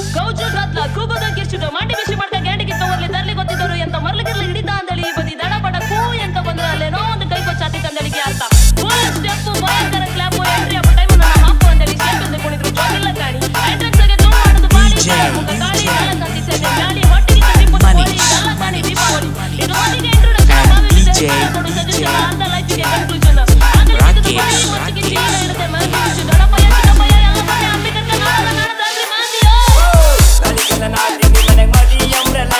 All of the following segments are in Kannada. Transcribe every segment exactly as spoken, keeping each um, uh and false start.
ಗೌಜು ಗದ್ಲ ಕೂಗೋದ ಕಿರ್ಚುದು ಮಂಡಿ ಬಿಸಿ ಮಾಡ್ಕ ಗ್ಯಾಂಡಿಗೆ ತವರ್ಲಿ ತರ್ಲಿ ಗೊತ್ತಿದ್ದವರು ಎಂತ ಮರ್ಲಿಗಿರ್ಲಿ ಹಿಡಿತಾ ಅಂದಳಿ ಬದಿ ದಡ ಬಡ ಕೂ ಎಂತ ಬಂದ್ರೆ ಅಲ್ಲೇನೋ ಒಂದು ಕೈ ಕೊಚ್ಚಾತಿ ತಂದಳಿಗೆ ಅಂತ ಸ್ಟೆಪ್ ಭಯಂಕರ ಕ್ಲಾಪ್ ಎಂಟ್ರಿ ಅಪ್ಪ ಟೈಮ್ ನನ್ನ ಹಾಪು ಅಂದಳಿ ಸ್ಟೆಪ್ ಅಂತ ಕುಣಿದ್ರು ಜೋಗಿಲ್ಲ ಕಾಣಿ ಐಟ್ರಕ್ಸ್ ಗೆ ತುಂಬ ಮಾಡೋದು ಬಾಡಿ ಮುಖ ಗಾಳಿ ಕಾಲ ಕಂತಿ ಸೆನೆ ಗಾಳಿ ಹೊಟ್ಟಿಗೆ ತಂದಿ ಪುಟ್ಟ ಕೋಳಿ ಎಲ್ಲ ಕಾಣಿ ದೀಪಾವಳಿ ಇದು ಮೊದಲಿಗೆ ಇಂಟ್ರೊಡಕ್ಷನ್ ಮಾವಿ ವಿಜಯ ಕೊಡು ಸಜೆಷನ್ ಅಂತ ಲೈಫಿಗೆ ಕನ್ಕ್ಲೂಷನ್ ರಾಕೇಶ್ ರಾಕೇಶ್ ಇರುತ್ತೆ ಮನೆ ಬಿಸಿ ದಡ ಭಯ ಚಿಕ್ಕ ಭಯ ಎಲ್ಲ ಮನೆ ಅಂಬಿಕರ್ ನಾಡ ನಾಡದಾಗ್ಲಿ ಮಾಂದಿಯೋ ನಲಿಕಲ ನಾಡಿ ನಿಮ್ಮನೆ ಮದಿ ಅಂಬ್ರಲ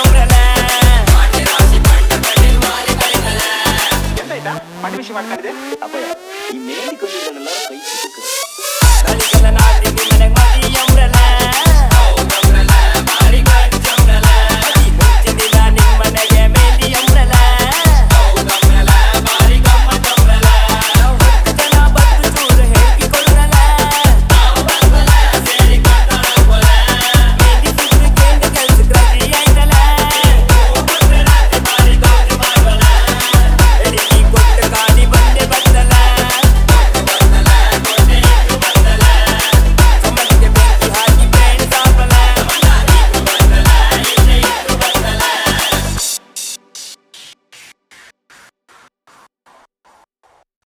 ಮಂಡಿ ಬಿಸಿ ಮಾಡ್ಕೊಂಡಿದೆ.